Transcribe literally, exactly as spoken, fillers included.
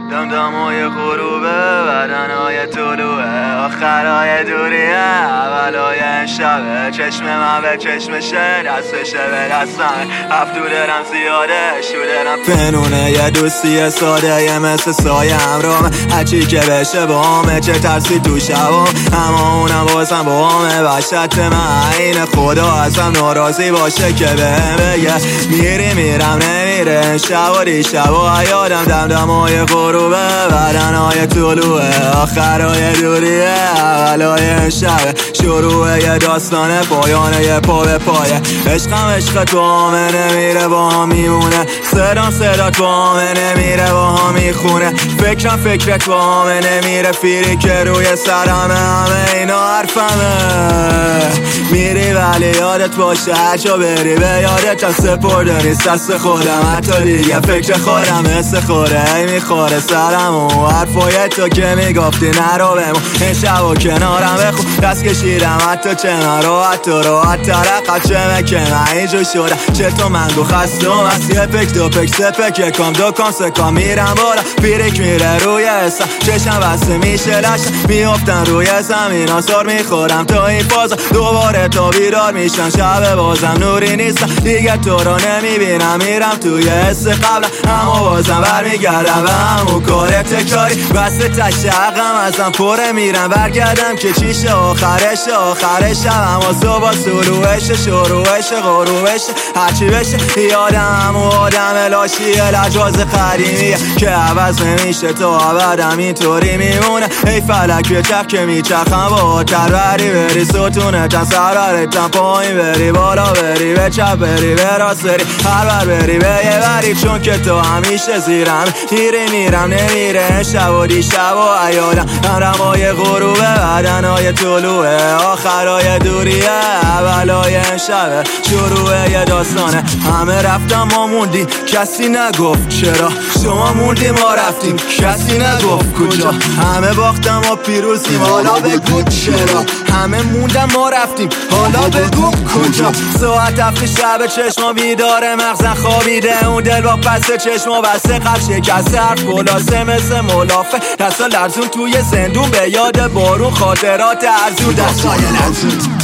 دمدمای غروبه، بدنهای طلوعه، آخرهای دوریه، اولای شبه، چشم من به چشمشه، دستشه به دستمه، هفت دورم زیاده، شودرم فنونه، یه دوستی ساده یه مثل سایه همرامه، هرچی که بشه با همه، چه ترسی تو شبام، اما اونم بازم با همه، وحشت من این خدا ازم ناراضی باشه که بهم بگه میری میرم نمیره، شب و دیشب و یادم دمدمای غروبه، بدنهای طلوعه، آخرهای دوریه، اولای شبه، شروع یه داستانه، پایانه یه پا به پایه، عشقم عشق تو همه نمیره با هم میمونه، صدام صدا تو همه نمیره با هم میخونه، فکرم فکرت با همه نمیره، فیری که روی سرمه، همه اینا حرفمه، میری ولی یادت باشه هر جا بری به یادت سپرده نیست دست خودم، حتی دیگه فکر خودم حس خوره ای میخوره سرم و حرفای تو که میگفتی نرو بمون، این شب و کنارم بخون دست کشیدم حتی چه من راحت و راحت ترقب چه مکه من اینجا شدم، چه تو منگو خستم از یه پک دو پک سه پک یکم دو کام سه کام میرم بالا، پیرک میره روی حسم، چشم بسته میشه لشم، میافتن روی زمین آسار میخورم تا این فازا، دوباره تا بیدار میشم شب بازم نوری نیستم، دیگه تو رو نمیبینم میرم توی حس قبلم، اما بازم برمیگردم و همون کار تکراری، بسته تشقم ازم پره میرم برگردم که چیشه آخرش آخرش اما صبح سلوهش شروعش غروبش هرچی بشه، یادم همون آدم لاشیه لجاز قدیمیه که عوض نمیشه تا ابدم اینطوری میمونه، ای فلک به چپ که میچخم با تروری بری ستونتن سرورتن پایین بری بالا بری به چپ بری به راست بری هر بر بری به یه بری، چون که تو همیشه زیرم میری میرم نمیره، شب و دیشب و ایادم دمدمای غروبه، بدنهای طلوعه، آخرهای دوریه، اولای شبه، شروع یه داستانه، همه رفتم ما موندیم کسی نگفت چرا، شما موندیم ما رفتیم کسی نگفت کجا، همه باختم ما پیروزیم حالا بگو چرا، همه موندم ما رفتیم حالا بگو کجا، ساعت هفت شب چشما بیداره مغزن خوابیده، اون دل با پس چشما بسته قبل شکسته، حرف خلاصه مثل ملافه، دستا لرزون توی زندون به یاد بارون، خاطرات ارزون دستای لرزون.